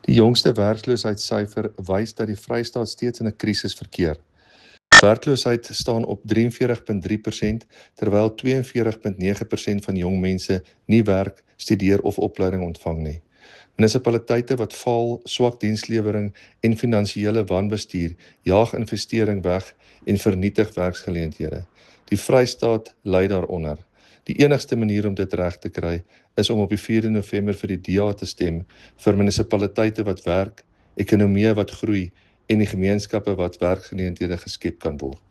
Die jongste werkloosheidssyfer wys dat die Vrystaat steeds in 'n krisis verkeer. Werkloosheid staan op 43,3%, terwyl 42,9% van jong mense nie werk, studeer of opleiding ontvang nie. Munisipaliteite wat faal, swak dienslewering en finansiële wanbestuur jaag investering weg en vernietig werksgeleenthede. Die Vrystaat ly daaronder. Die enigste manier om dit reg te kry is om op die 4de November vir die DA te stem vir munisipaliteite wat werk, ekonomieë wat groei en die gemeenskappe wat werkgeleenthede geskep kan word.